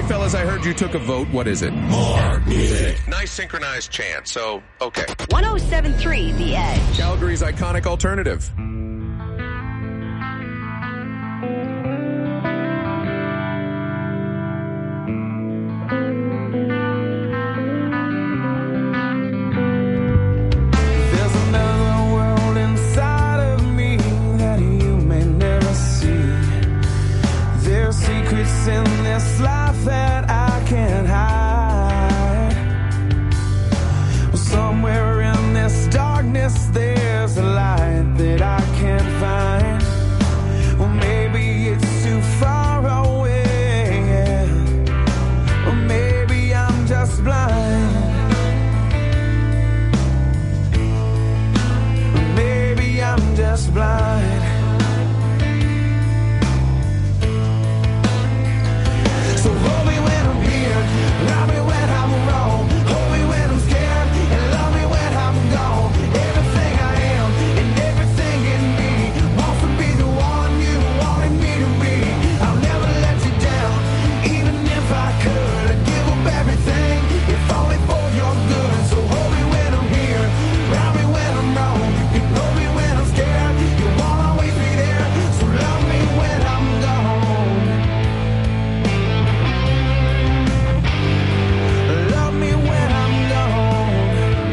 fellas, I heard you took a vote. What is it? More music. Nice synchronized chant, so, okay. 107.3 The Edge. Calgary's iconic alternative. In this life that I can't hide. Well, somewhere in this darkness there's a light that I can't find. Well, maybe it's too far away, yeah. Or maybe I'm just blind. Or maybe I'm just blind. So hold me when I'm here, love me when I'm wrong, hold me when I'm scared, and love me when I'm gone. Everything I am and everything in me wants to be the one you wanted me to be. I'll never let you down, even if I could. I'd give up everything, if only for your good. So hold me when I'm here, love me when I'm wrong, you hold me when I'm scared, you won't always be there. So love me when I'm gone. Love me when I'm gone.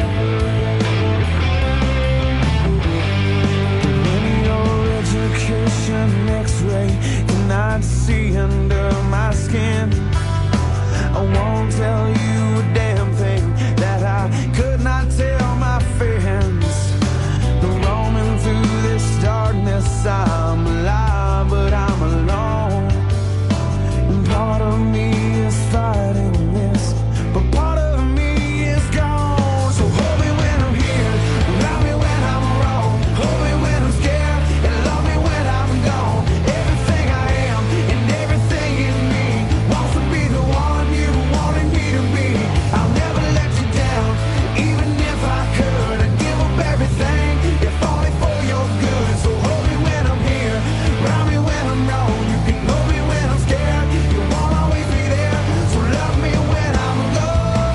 In your education X-ray cannot see under my skin. I won't tell you a damn thing that I could not tell my friends. Roaming through this darkness, I'm alive, but I'm alone. And part of me is fighting this, but part of me is gone. So hold me when I'm here, love me when I'm wrong, hold me when I'm scared, and love me when I'm gone. Everything I am and everything in me wants to be the one you wanted me to be. I'll never let you down, even if I could. I'd give up everything, if only for your good. So hold me when I'm here, love me when I'm wrong. You can hold me when I'm scared, you won't always be there. So love me when I'm gone.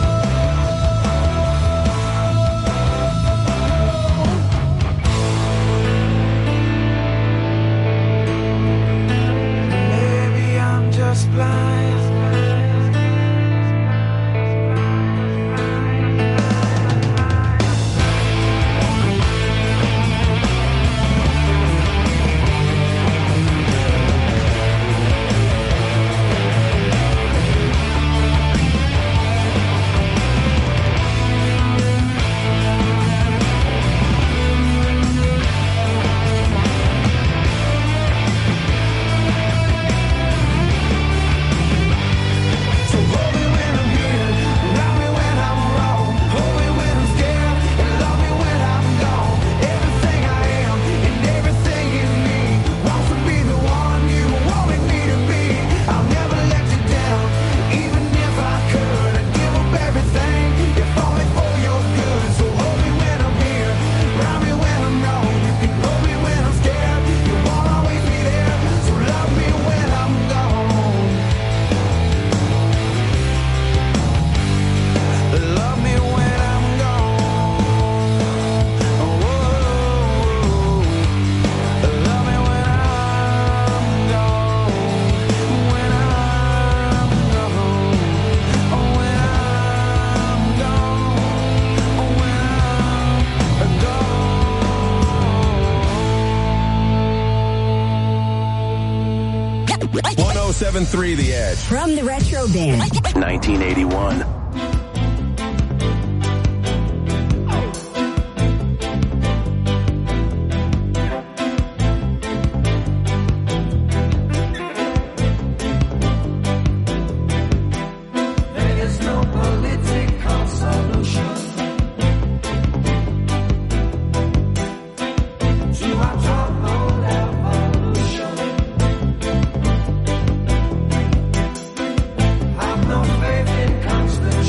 Maybe I'm just blind. 107.3 The Edge. From the Retro Band. 1981. I've no faith in constant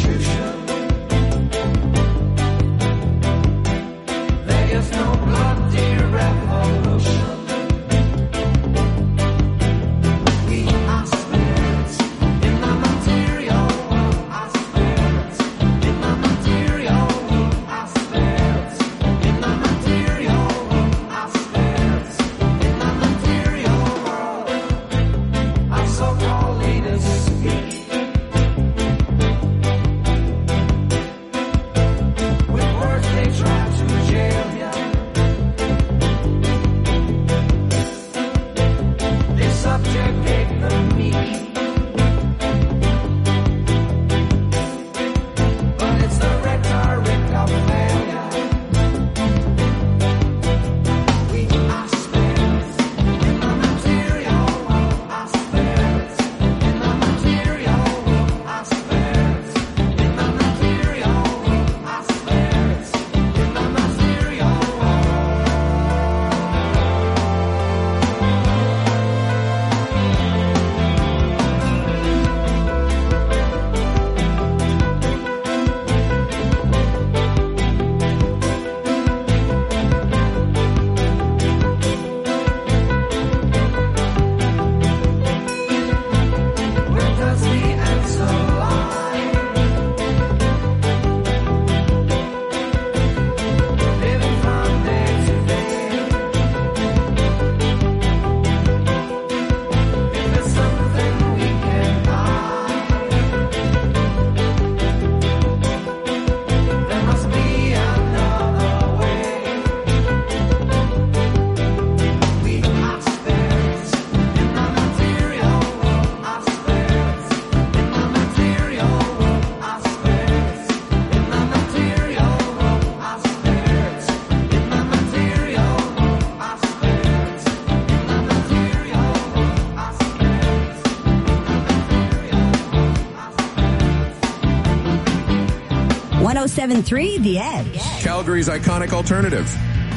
1073 The Edge. Calgary's iconic alternative.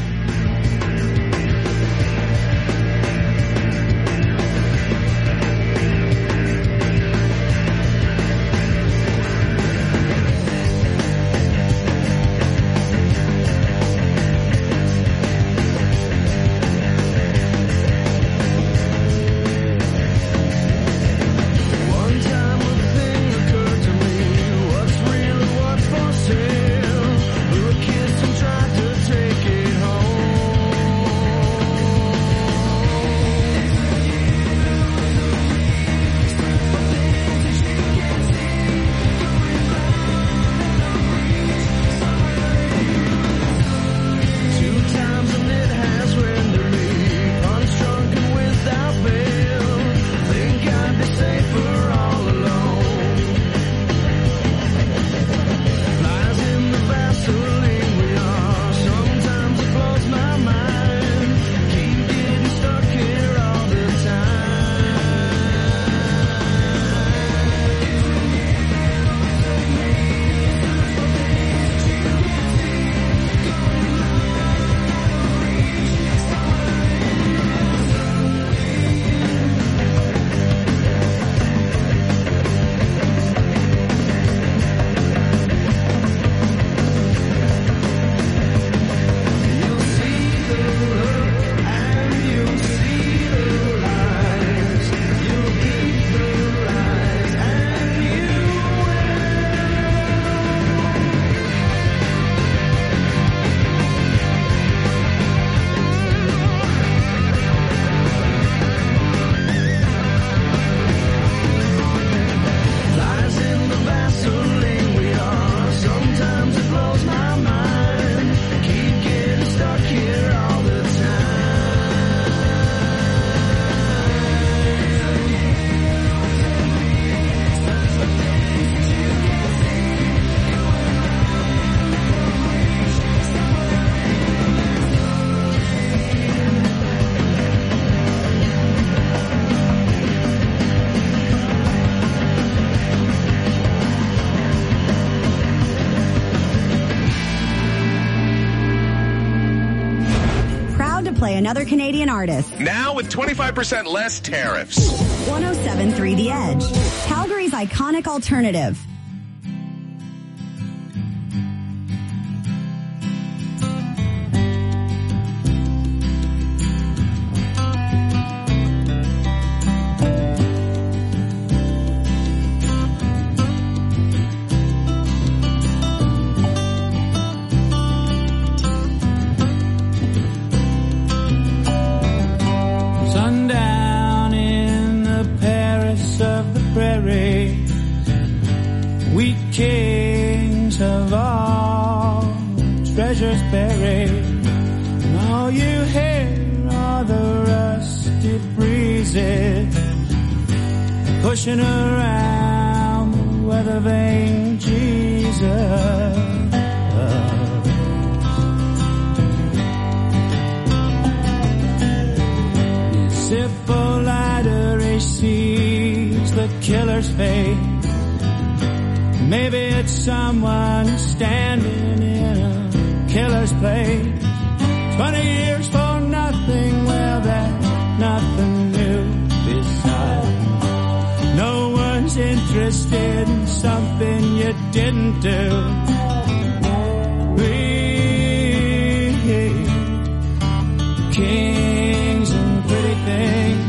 Play another Canadian artist. Now with 25% less tariffs. 1073 The Edge. Calgary's iconic alternative. Sundown in the Paris of the prairie. pushing around the weather vane, Jesus. Hippolyta, he sees the killer's fate. Maybe it's someone standing in a killer's place. 20 years for nothing, well, that's nothing new. Besides, no one's interested in something you didn't do. We, kings and pretty things,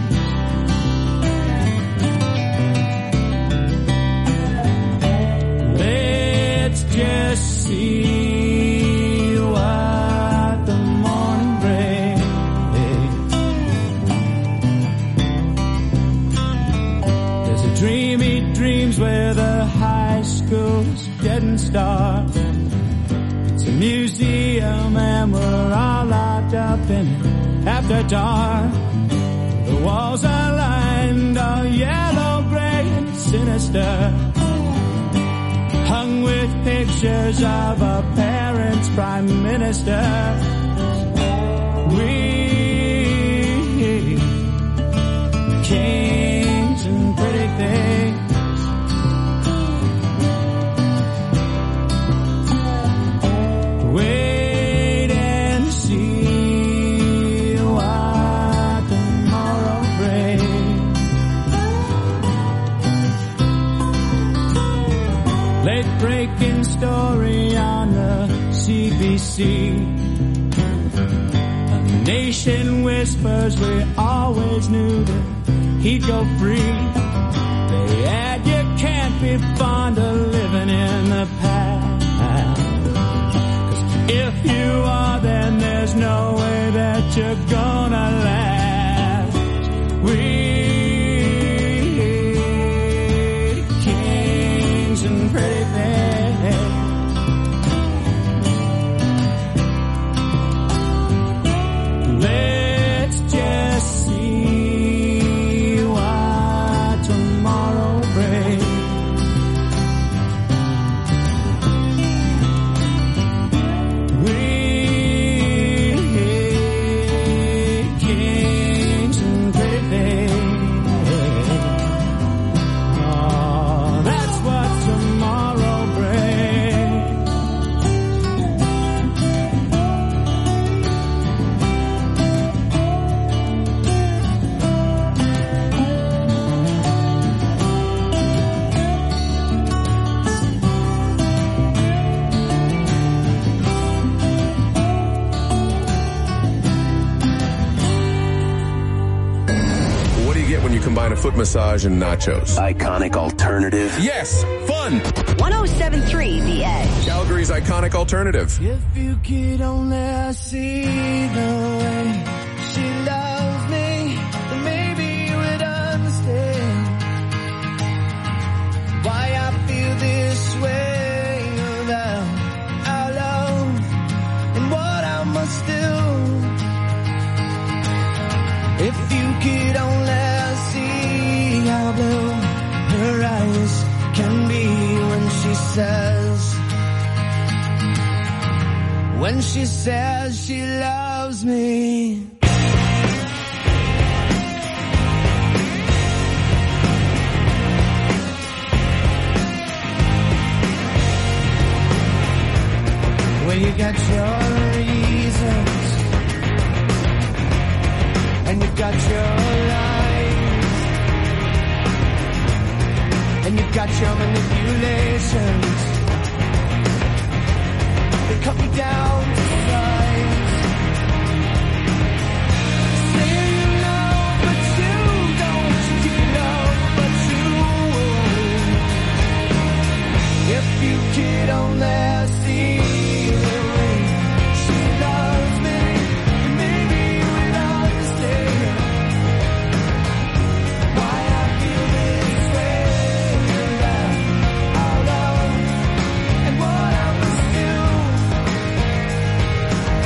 let's just see what the morning brings. There's a dream he dreams where the high school's dead and stark. It's a museum and we're all locked up in it after dark. The walls are lined all yellow, gray and sinister, hung with pictures of our parents' prime minister. We, kings and pretty things, wait and see what tomorrow brings. Late breaking story on the CBC. A nation whispers we always knew that he'd go free. They add you can't be fond of living in the past. 'Cause if you are, then there's no way that you're gonna last. We kings and pretty things, let's just see what tomorrow brings. We kings and pretty things, oh, that's what tomorrow brings. What do you get when you combine a foot massage and nachos? Iconic alternative. Yes, fun. 107.3 The Edge. Calgary's iconic alternative. If you could only see the way she loves me, then maybe you would understand why I feel this way about our love and what I must do. If you could only see how blue her eyes can be when she says she loves me. Well, you got your reasons and you got your lies and you got your manipulations. They cut me down to size. Say you love, but you don't. You love, but you won't. If you could only see the way she loves me, maybe you would understand why I feel this way about our love and what I must do.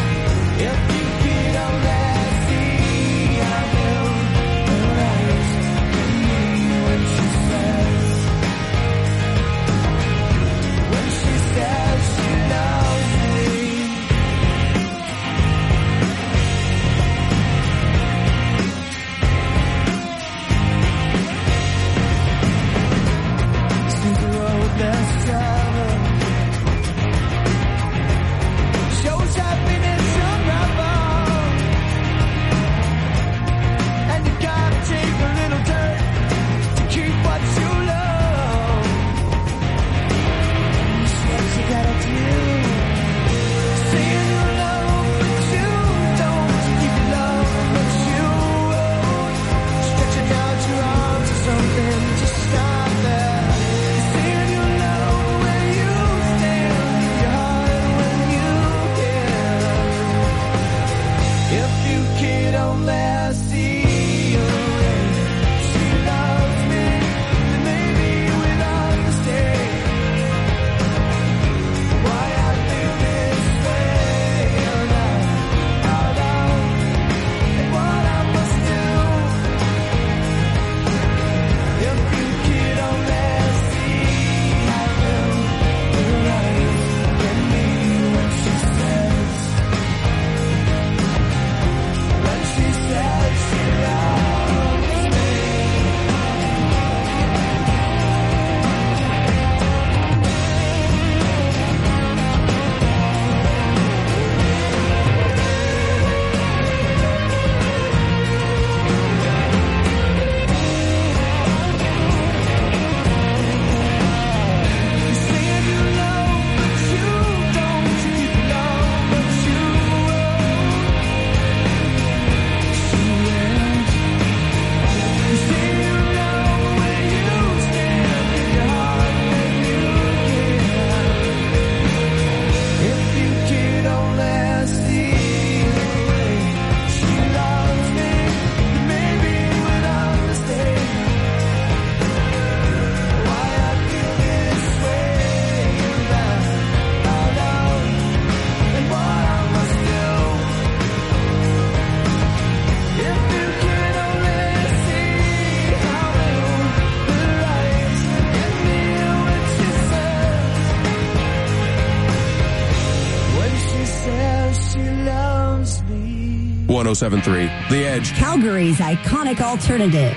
107.3 The Edge. Calgary's iconic alternative.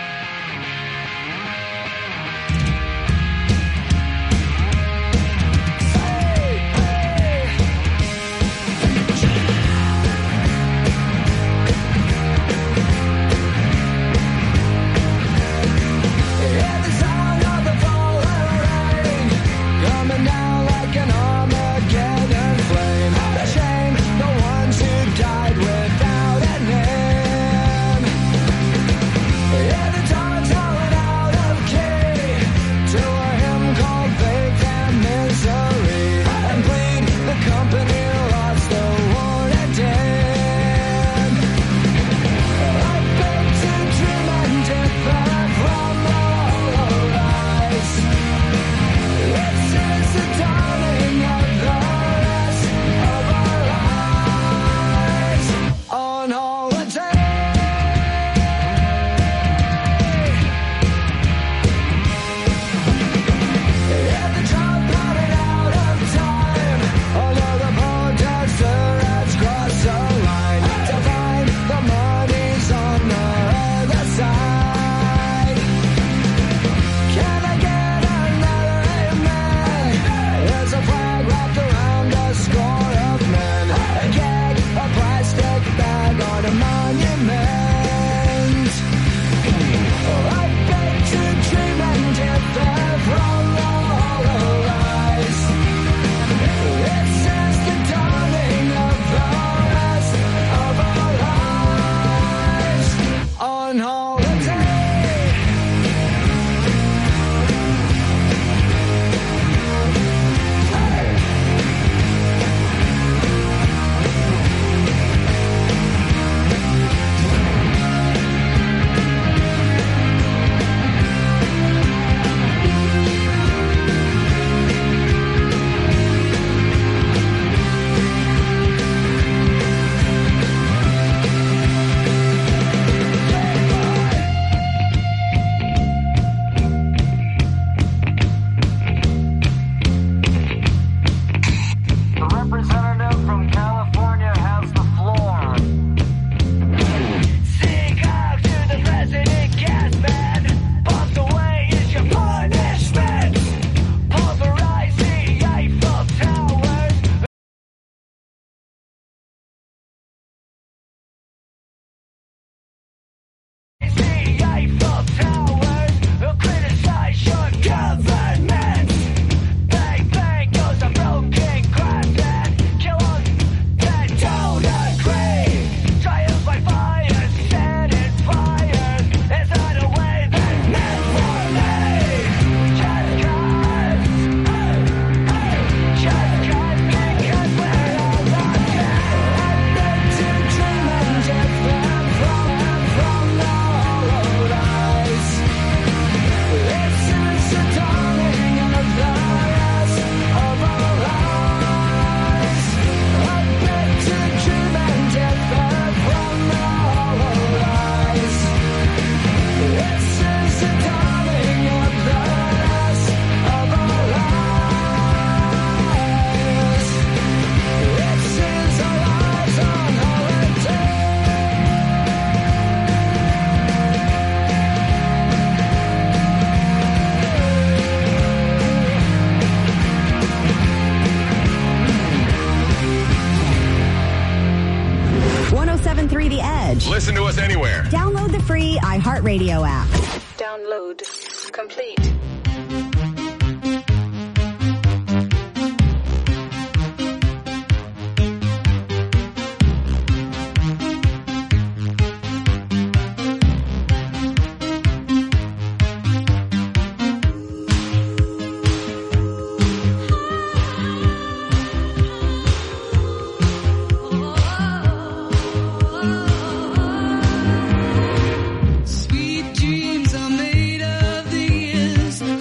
Listen to us anywhere. Download the free iHeartRadio app. Download complete. Sweet dreams are made of these.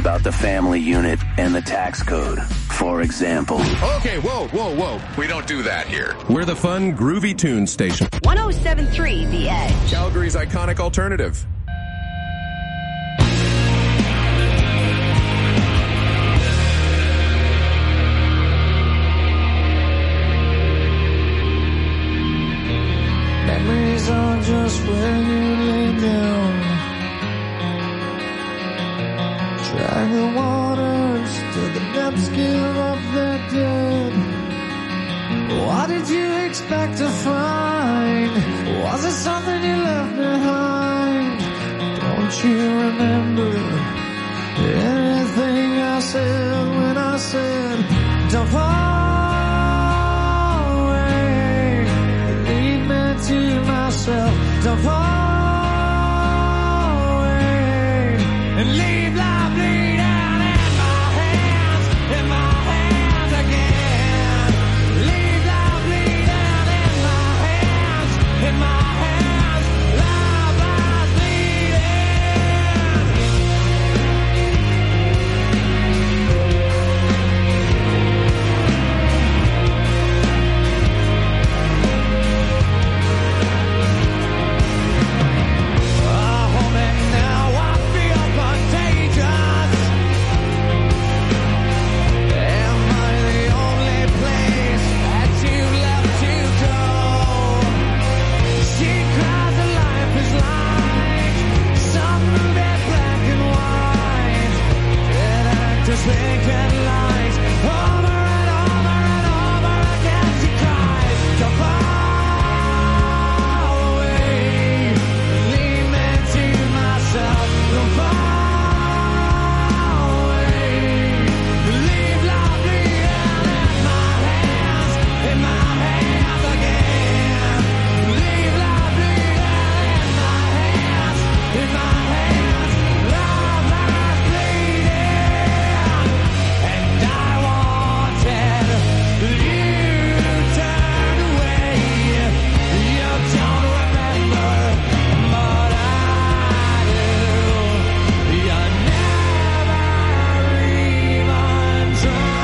about the family unit and the tax code. For example. Okay, whoa. We don't do that here. We're the fun, groovy tune station. 107.3 The Edge. Calgary's iconic alternative. Memories are just where you lay down. Drag the waters till the depths give up their dead. What did you expect to find? Was it something you left behind? Don't you remember anything I said when I said, don't fall away, leave me to myself, don't fall away, and leave life bleed out in my hands again. Leave life bleed out in my hands, life lies vacant lights, over and over again she cries, don't fall away, leave me to myself, don't fall away, leave life bleeding in my hands again, leave life bleeding in my hands, love lies bleeding. And I wanted you to turn away. You don't remember, but I do. You never even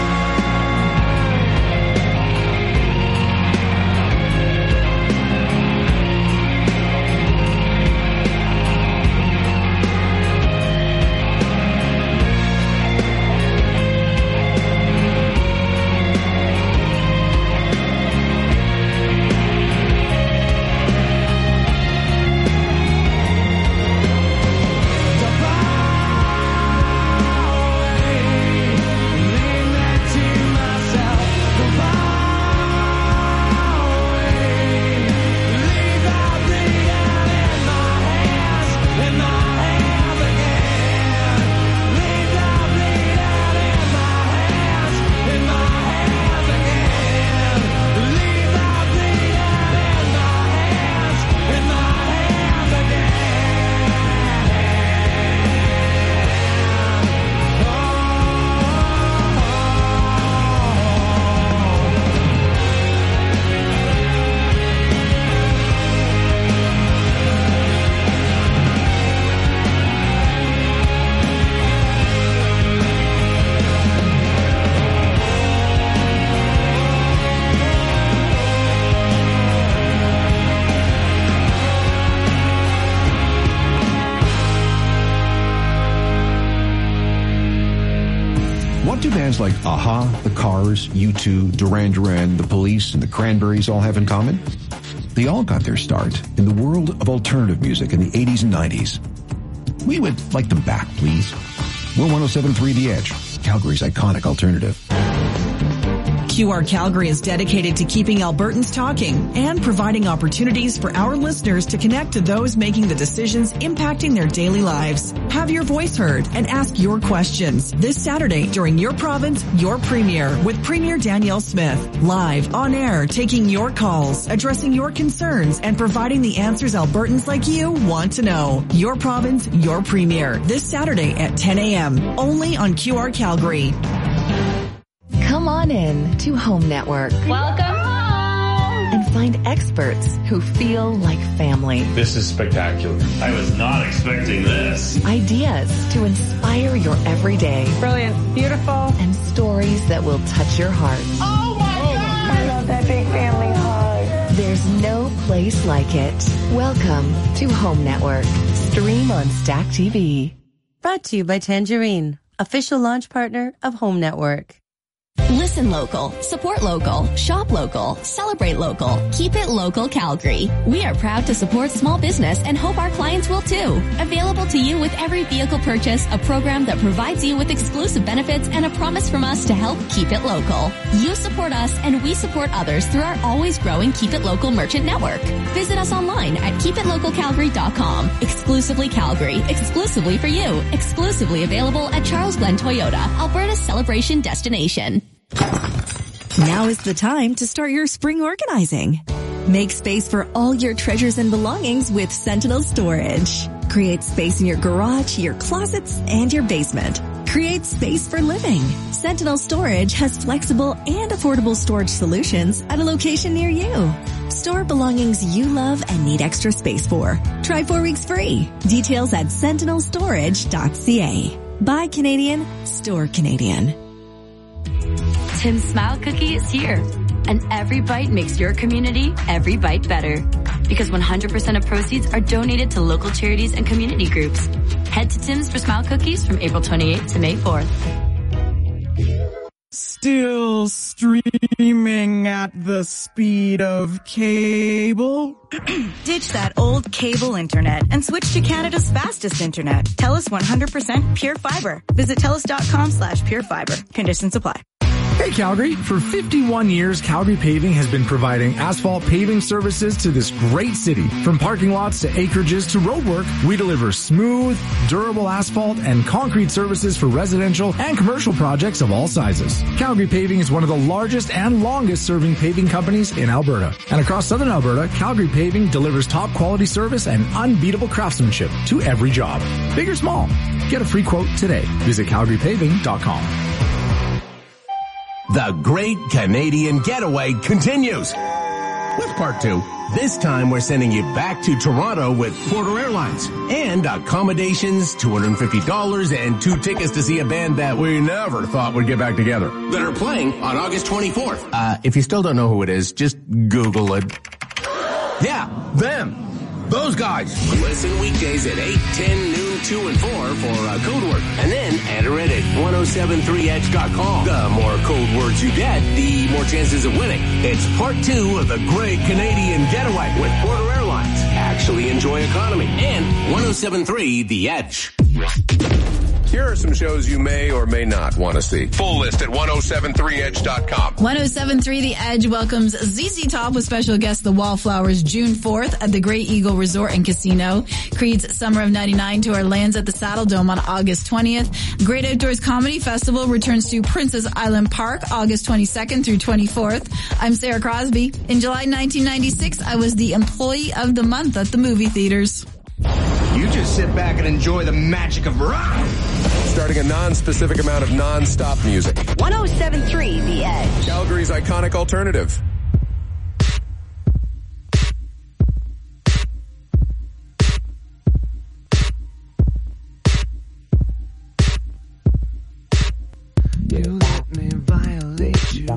What do bands like Aha, The Cars, U2, Duran Duran, The Police, and The Cranberries all have in common? They all got their start in the world of alternative music in the 80s and 90s. We would like them back, please. We're 107.3 The Edge, Calgary's iconic alternative. QR Calgary is dedicated to keeping Albertans talking and providing opportunities for our listeners to connect to those making the decisions impacting their daily lives. Have your voice heard and ask your questions this Saturday during Your Province, Your Premier with Premier Danielle Smith. Live, on air, taking your calls, addressing your concerns, and providing the answers Albertans like you want to know. Your Province, Your Premier this Saturday at 10 a.m. only on QR Calgary. Come on in to Home Network. Welcome home. and find experts who feel like family. This is spectacular. I was not expecting this. Ideas to inspire your everyday. Brilliant. Beautiful. And stories that will touch your heart. Oh my God! I love that big family hug. There's no place like it. Welcome to Home Network. Stream on Stack TV. Brought to you by Tangerine, official launch partner of Home Network. Listen local, support local, shop local, celebrate local, keep it local Calgary. We are proud to support small business and hope our clients will too. Available to you with every vehicle purchase, a program that provides you with exclusive benefits and a promise from us to help keep it local. You support us and we support others through our always growing Keep It Local merchant network. Visit us online at keepitlocalcalgary.com. Exclusively Calgary, exclusively for you, exclusively available at Charles Glen Toyota, Alberta's celebration destination. Now is the time to start your spring organizing. Make space for all your treasures and belongings with Sentinel Storage. Create space in your garage, your closets, and your basement. Create space for living. Sentinel Storage has flexible and affordable storage solutions at a location near you. Store belongings you love and need extra space for. Try 4 weeks free. Details at sentinelstorage.ca. Buy Canadian, store Canadian. Tim's Smile Cookie is here, and every bite makes your community every bite better. Because 100% of proceeds are donated to local charities and community groups. Head to Tim's for Smile Cookies from April 28th to May 4th. Still streaming at the speed of cable? Ditch that old cable internet and switch to Canada's fastest internet. TELUS 100% Pure Fiber. Visit TELUS.com/purefiber. Conditions apply. Hey Calgary, for 51 years, Calgary Paving has been providing asphalt paving services to this great city. From parking lots to acreages to roadwork, we deliver smooth, durable asphalt and concrete services for residential and commercial projects of all sizes. Calgary Paving is one of the largest and longest serving paving companies in Alberta. And across southern Alberta, Calgary Paving delivers top quality service and unbeatable craftsmanship to every job. Big or small, get a free quote today. Visit calgarypaving.com. The Great Canadian Getaway continues with part 2. This time we're sending you back to Toronto with Porter Airlines and accommodations, $250 and 2 tickets to see a band that we never thought would get back together that are playing on August 24th. If you still don't know who it is, just Google it. Yeah, them. Those guys. Listen weekdays at 8, 10, noon, 2, and 4 for code word. And then enter it at 1073edge.com. The more code words you get, the more chances of winning. It's part 2 of the Great Canadian Getaway with Porter Airlines. Actually enjoy economy. And 1073 The Edge. Here are some shows you may or may not want to see. Full list at 1073edge.com. 1073 The Edge welcomes ZZ Top with special guest The Wallflowers June 4th at the Great Eagle Resort and Casino. Creed's Summer of 99 tour lands at the Saddle Dome on August 20th. Great Outdoors Comedy Festival returns to Princess Island Park August 22nd through 24th. I'm Sarah Crosby. In July 1996, I was the Employee of the Month at the movie theaters. You just sit back and enjoy the magic of rock. Starting a non-specific amount of non-stop music. 1073 The Edge. Calgary's iconic alternative. You let me violate you.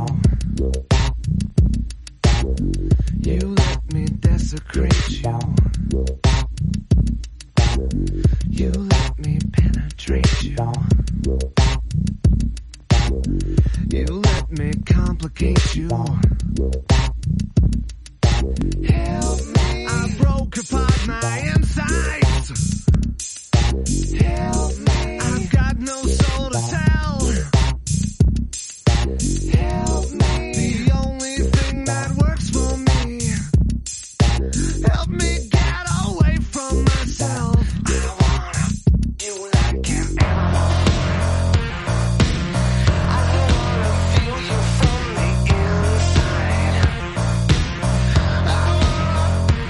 You let me desecrate you. You let me penetrate you. You let me complicate you. Help me. I broke apart my insides. Help me. I've got no soul to tell. Help me. The only thing that works for me. Help me get away from myself. I wanna you like an animal. I wanna feel you from the inside. I wanna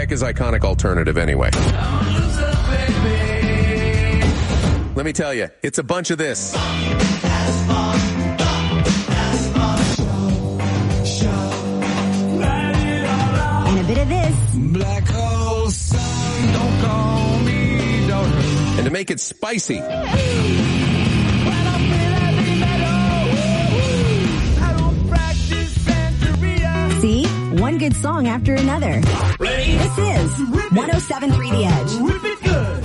heck is iconic alternative anyway? Let me tell you, it's a bunch of this. And a bit of this. Black hole sun, don't call me daughter. And to make it spicy, See? One good song after another. This is 107.3 The Edge. Rip it good.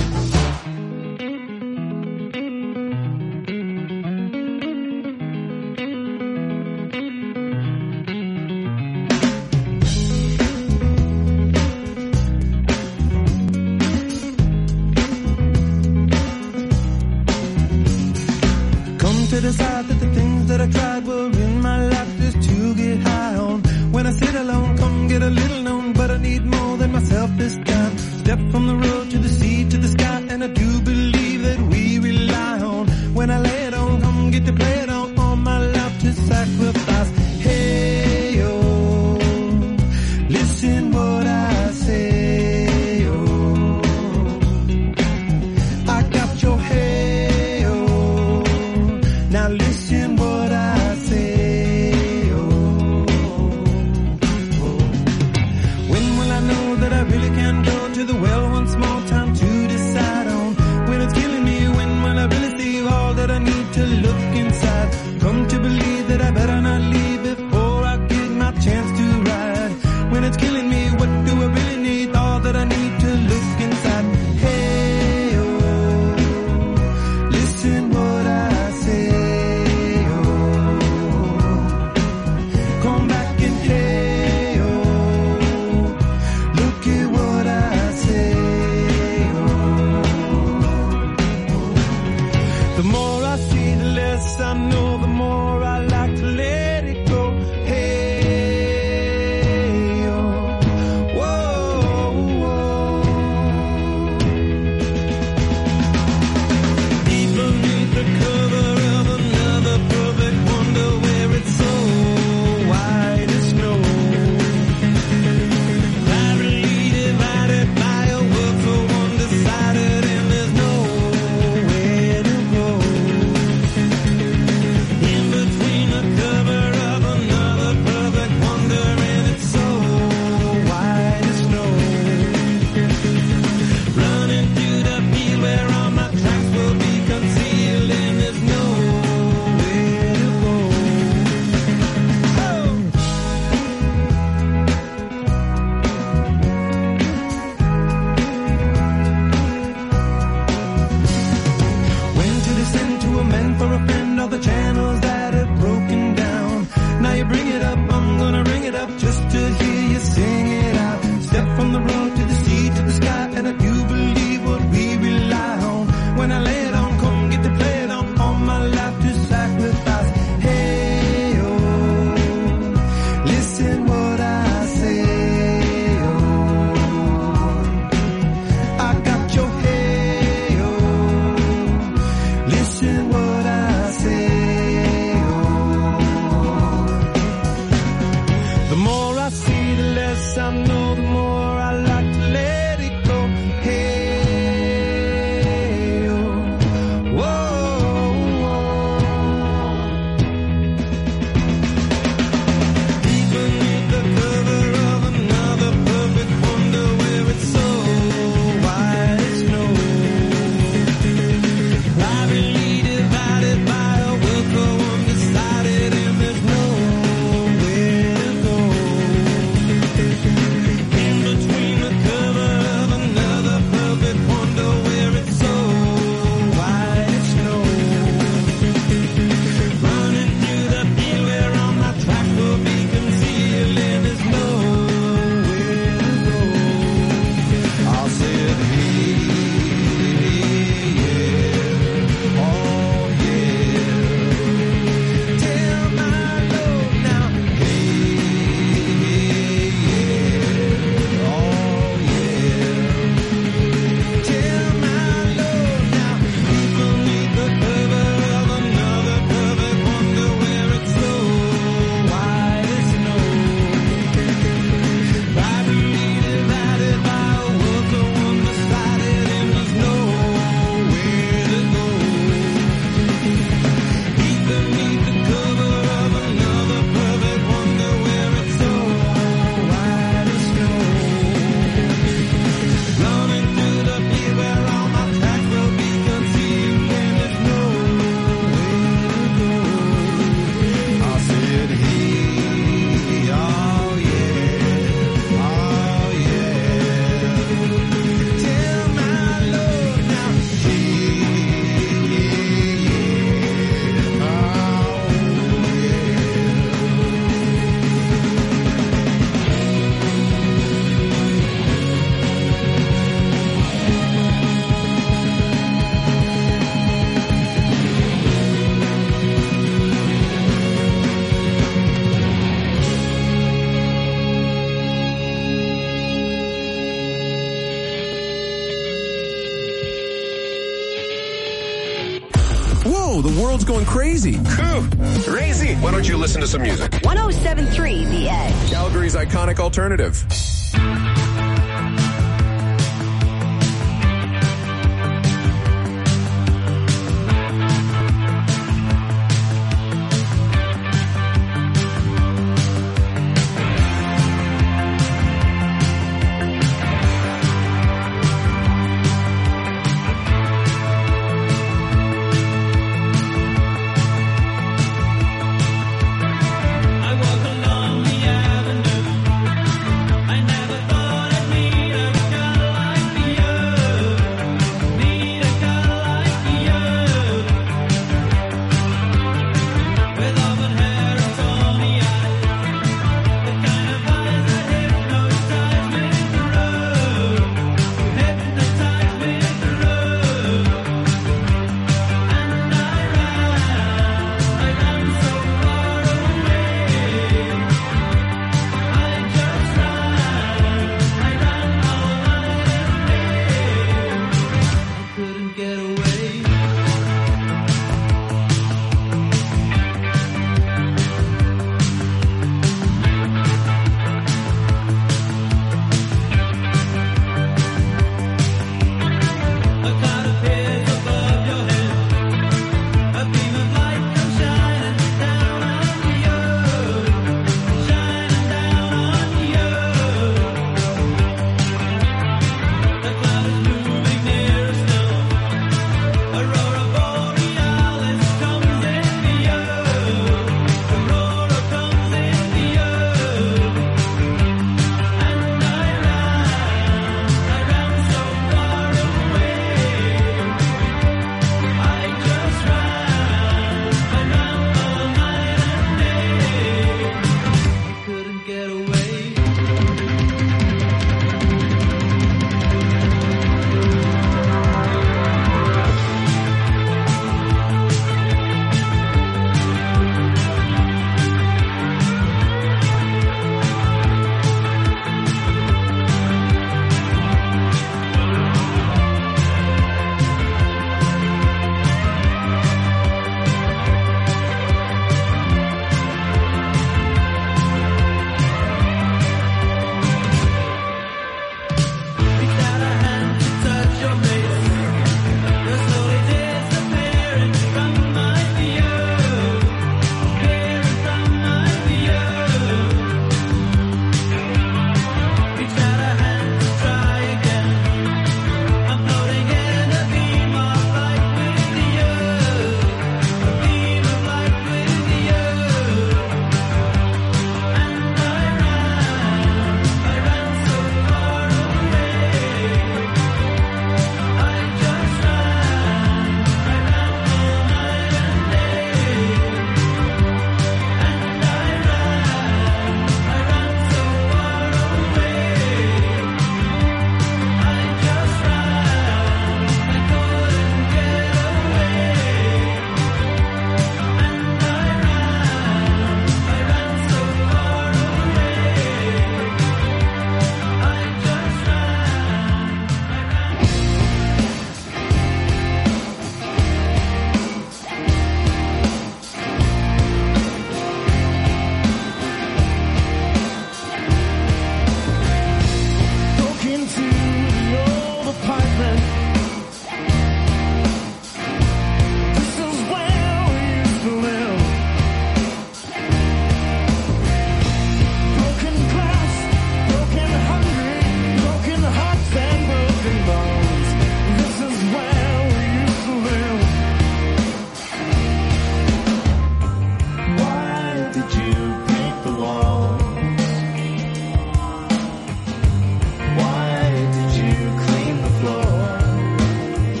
Come to decide that the things that I tried were in my life just to get high on. When I sit alone, come get a little known, but I need more than myself this time. Step from the road to the sea to the sky, and I do believe that we rely on. When I lay it on, come get to play it on, all my life to sacrifice. Hey, oh, listen what I say, oh, I got your hey, oh, now listen what I say, oh. When will I know that I really can go to the well once more? Time to decide on when it's killing me. When will I really see all that I need to look inside? Come to believe that I better not leave before I get my chance to ride. When it's killing me, what do I really need? All that I need to look inside. Hey, oh, listen what I say, oh, come back and hey, oh, look at what I say, oh. The more I see, the less I know, the more I like to let it go. Hey, oh, whoa, whoa. Deep beneath the cover of another perfect wonder where it's so white as snow. Privately divided by a world so undecided, and there's nowhere to go. Whoa, the world's going crazy. Crazy. Why don't you listen to some music? 107.3 The Edge. Calgary's iconic alternative.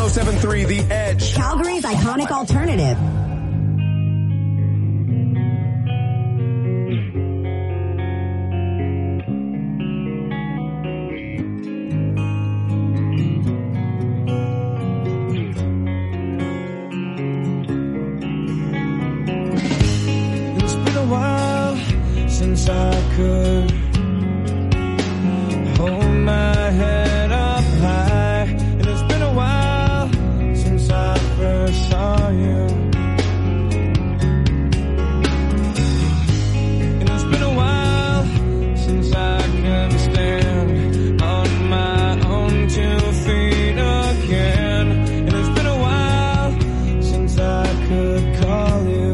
107.3 The Edge. Calgary's iconic alternative. It's been a while since I could hold my head up high, and it's been a while since I first saw you, and it's been a while since I can stand on my own 2 feet again, and it's been a while since I could call you.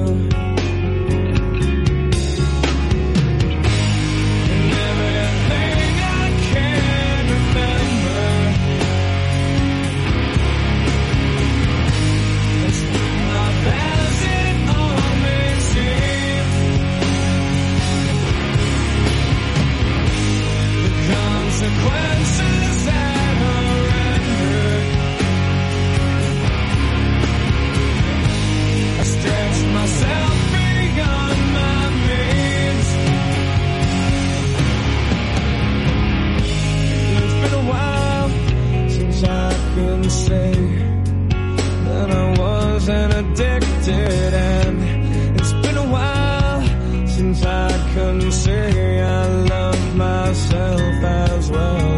Consequences that are rendered, I stretch myself beyond my means. It's been a while since I could say that I wasn't addicted, and it's been a while since I couldn't say I love myself as well.